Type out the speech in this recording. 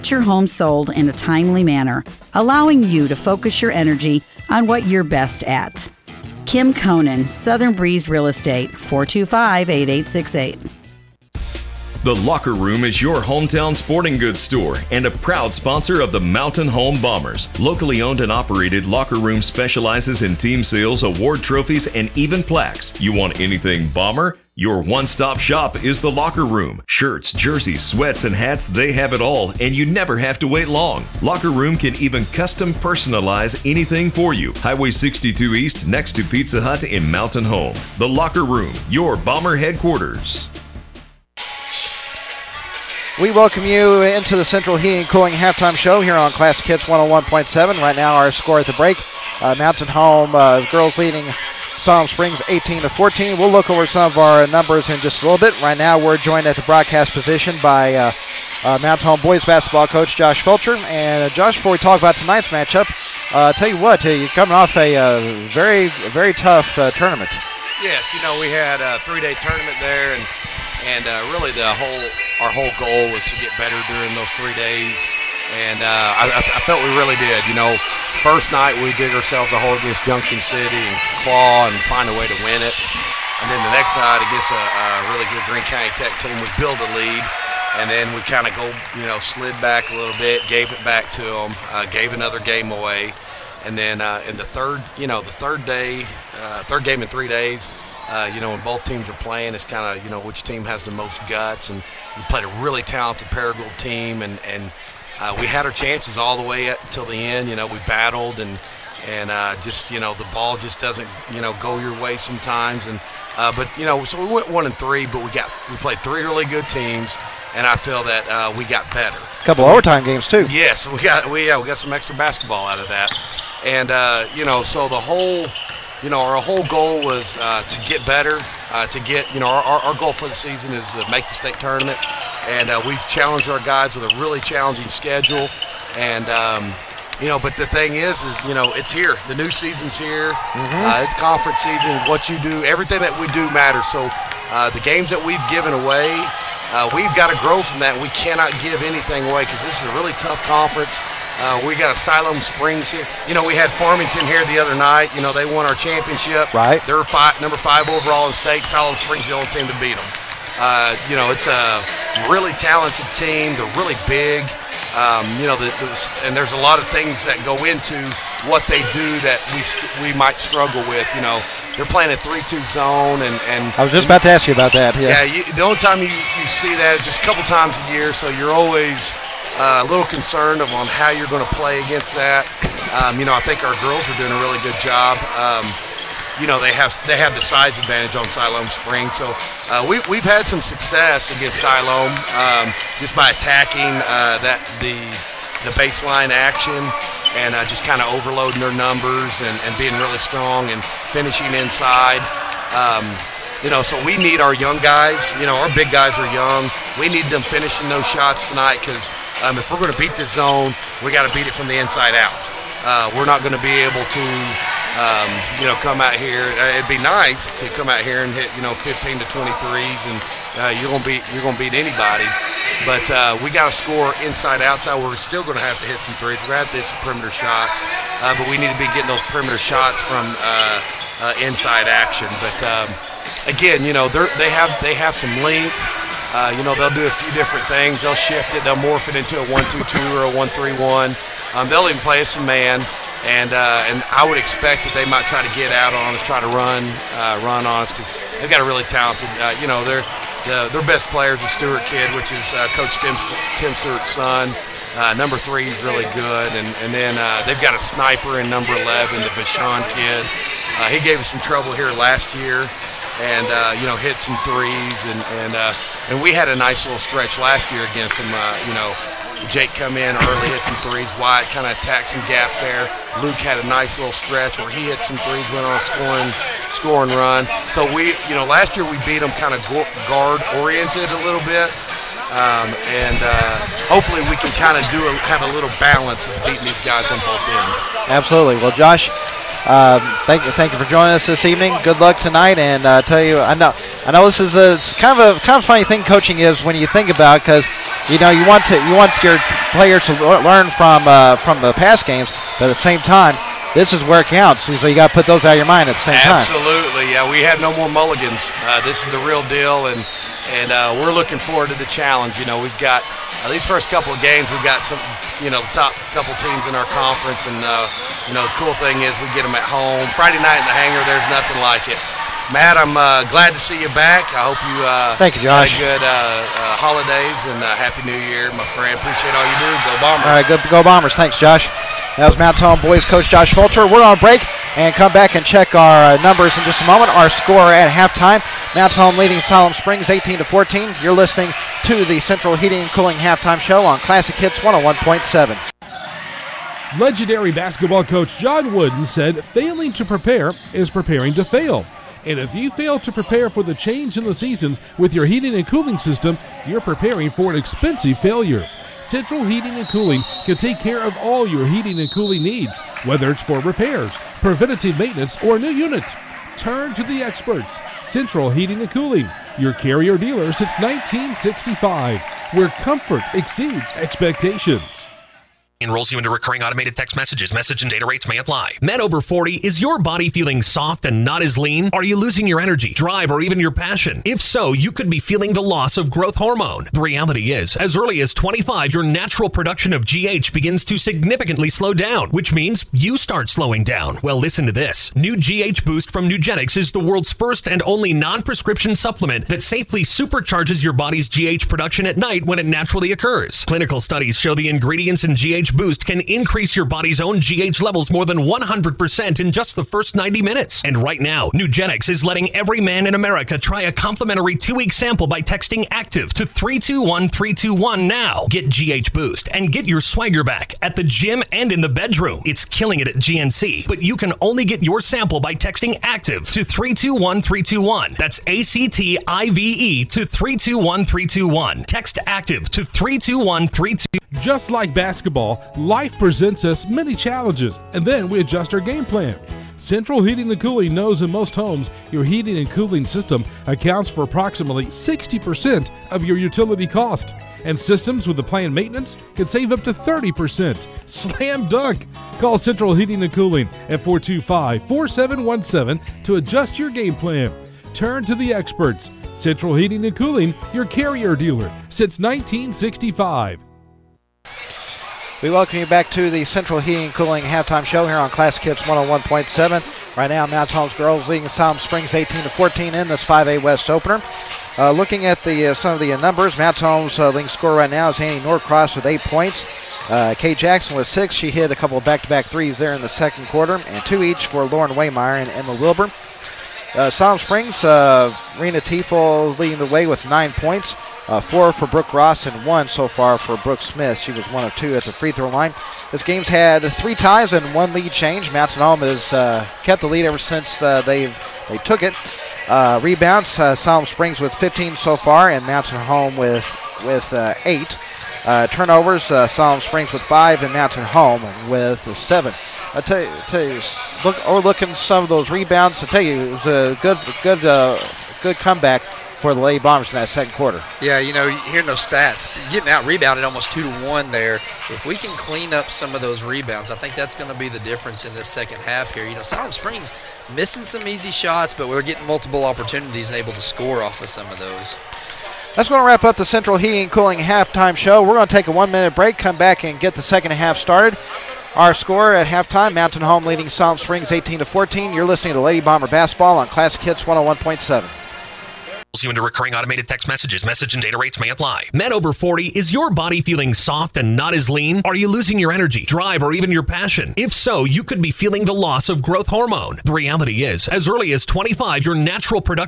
get your home sold in a timely manner, allowing you to focus your energy on what you're best at. Kim Conan, Southern Breeze Real Estate, 425-8868. The Locker Room is your hometown sporting goods store and a proud sponsor of the Mountain Home Bombers. Locally owned and operated, Locker Room specializes in team sales, award trophies, and even plaques. You want anything Bomber? Your one-stop shop is the Locker Room. Shirts, jerseys, sweats, and hats, they have it all, and you never have to wait long. Locker Room can even custom personalize anything for you. Highway 62 East, next to Pizza Hut in Mountain Home. The Locker Room, your Bomber headquarters. We welcome you into the Central Heating and Cooling halftime show here on Classic Hits 101.7. Right now, our score at the break, Mountain Home girls leading Siloam Springs 18-14. We'll look over some of our numbers in just a little bit. Right now, we're joined at the broadcast position by Mountain Home boys basketball coach Josh Fulcher. And Josh, before we talk about tonight's matchup, tell you what, you're coming off a very, very tough tournament. Yes, we had a 3-day tournament there, and really our whole goal was to get better during those 3 days, and I felt we really did. First night we dig ourselves a hole against Junction City and claw and find a way to win it, and then the next night against a really good Greene County Tech team, we build a lead, and then we kind of slid back a little bit, gave it back to them, gave another game away, and then in the third game in 3 days. When both teams are playing, it's kind of, which team has the most guts. And we played a really talented Paragould team, and we had our chances all the way till the end. We battled, and just, the ball just doesn't, go your way sometimes. And but so we went 1-3, but we played 3 really good teams, and I feel that we got better. A couple overtime games too. Yes, we got some extra basketball out of that, and so the whole. Our whole goal was to get better, to get, our goal for the season is to make the state tournament. And we've challenged our guys with a really challenging schedule. And, but the thing is, it's here. The new season's here. Mm-hmm. It's conference season. What you do, everything that we do matters. So the games that we've given away, we've got to grow from that. We cannot give anything away because this is a really tough conference. We got a Siloam Springs here. We had Farmington here the other night. They won our championship. Right. They're number 5 overall in state. Siloam Springs the only team to beat them. It's a really talented team. They're really big. And there's a lot of things that go into what they do that we might struggle with. They're playing a 3-2 zone, and I was just about to ask you about that. Yeah. The only time you see that is just a couple times a year, so you're always a little concerned on how you're going to play against that. I think our girls are doing a really good job. They have the size advantage on Siloam Springs, so we've had some success against Siloam just by attacking the baseline action and just kind of overloading their numbers and being really strong and finishing inside. So we need our young guys. Our big guys are young. We need them finishing those shots tonight because if we're going to beat this zone, we got to beat it from the inside out. We're not going to be able to, come out here. It'd be nice to come out here and hit, 15 to 20 threes, and you're going to beat anybody. But we got to score inside, outside. We're still going to have to hit some threes. We're going to have to hit some perimeter shots, but we need to be getting those perimeter shots from inside action. But again, they have some length. They'll do a few different things. They'll shift it. They'll morph it into a 1-2-2 or a 1-3-1. They'll even play us some man, and I would expect that they might try to get out on us, try to run on us because they've got a really talented. Their best player is a Stewart kid, which is Coach Tim Stewart's son. Number 3 is really good, and then they've got a sniper in number 11, the Vashon kid. He gave us some trouble here last year. And hit some threes, and we had a nice little stretch last year against him. Jake come in early, hit some threes. Wyatt kind of attacked some gaps there. Luke had a nice little stretch where he hit some threes, went on a scoring run. So last year we beat them kind of guard oriented a little bit, and hopefully we can kind of have a little balance of beating these guys on both ends. Absolutely. Well, Josh. Thank you for joining us this evening. Good luck tonight, and tell you, I know this is it's kind of a funny thing coaching is when you think about because you want players to learn from the past games, but at the same time, this is where it counts. So you got to put those out of your mind at the same time. Absolutely. Yeah, we have no more mulligans. This is the real deal, and we're looking forward to the challenge. We've got these first couple of games. We've got some, top couple teams in our conference, and the cool thing is we get them at home. Friday night in the hangar, there's nothing like it. Matt, I'm glad to see you back. I hope you thank you, Josh. Had good holidays and Happy New Year, my friend. Appreciate all you do. Go Bombers. All right, go Bombers. Thanks, Josh. That was Mountain Home boys coach Josh Fulcher. We're on break and come back and check our numbers in just a moment. Our score at halftime: Mountain Home leading Siloam Springs 18-14. You're listening to the Central Heating and Cooling halftime show on Classic Hits 101.7. Legendary basketball coach John Wooden said, "Failing to prepare is preparing to fail." And if you fail to prepare for the change in the seasons with your heating and cooling system, you're preparing for an expensive failure. Central Heating and Cooling can take care of all your heating and cooling needs, whether it's for repairs, preventative maintenance, or a new unit. Turn to the experts. Central Heating and Cooling, your carrier dealer since 1965, where comfort exceeds expectations. Enrolls you into recurring automated text messages. Message and data rates may apply. Men over 40, is your body feeling soft and not as lean? Are you losing your energy, drive, or even your passion? If so, you could be feeling the loss of growth hormone. The reality is, as early as 25, your natural production of GH begins to significantly slow down, which means you start slowing down. Well, listen to this. New GH Boost from Nugenix is the world's first and only non-prescription supplement that safely supercharges your body's GH production at night when it naturally occurs. Clinical studies show the ingredients in GH Boost can increase your body's own GH levels more than 100% in just the first 90 minutes. And right now, Nugenix is letting every man in America try a complimentary 2-week sample by texting ACTIVE to 321321 now. Get GH Boost and get your swagger back at the gym and in the bedroom. It's killing it at GNC, but you can only get your sample by texting ACTIVE to 321321. That's ACTIVE to 321321. Text ACTIVE to 32132. Just like basketball, life presents us many challenges, and then we adjust our game plan. Central Heating and Cooling knows in most homes, your heating and cooling system accounts for approximately 60% of your utility cost. And systems with the planned maintenance can save up to 30%. Slam dunk! Call Central Heating and Cooling at 425-4717 to adjust your game plan. Turn to the experts. Central Heating and Cooling, your carrier dealer since 1965. We welcome you back to the Central Heating and Cooling halftime show here on Classic Hits 101.7. Right now, Mountain Home's girls leading Siloam Springs 18-14 in this 5A West opener. Looking at some of the numbers, Mountain Home's leading scorer right now is Annie Norcross with 8 points. Kay Jackson with 6. She hit a couple of back-to-back threes there in the second quarter, and 2 each for Lauren Waymeyer and Emma Wilbur. Siloam Springs, Rena Tiefel leading the way with 9 points. 4 for Brooke Ross and 1 so far for Brooke Smith. She was 1 of 2 at the free throw line. This game's had 3 ties and 1 lead change. Mountain Home has kept the lead ever since they took it. Rebounds, Siloam Springs with 15 so far, and Mountain Home with 8. Turnovers, Siloam Springs with 5, and Mountain Home with 7. I tell you, overlooking some of those rebounds, I tell you, it was a good comeback for the Lady Bombers in that second quarter. Yeah, hearing those stats, getting out rebounded almost 2-1 there. If we can clean up some of those rebounds, I think that's going to be the difference in this second half here. Siloam Springs missing some easy shots, but we're getting multiple opportunities and able to score off of some of those. That's going to wrap up the Central Heating and Cooling halftime show. We're going to take a 1-minute break, come back and get the second half started. Our score at halftime, Mountain Home leading Siloam Springs 18-14. You're listening to Lady Bomber Basketball on Classic Hits 101.7. You into recurring automated text messages. Message and data rates may apply. Men over 40, is your body feeling soft and not as lean? Are you losing your energy, drive, or even your passion? If so, you could be feeling the loss of growth hormone. The reality is, as early as 25, your natural production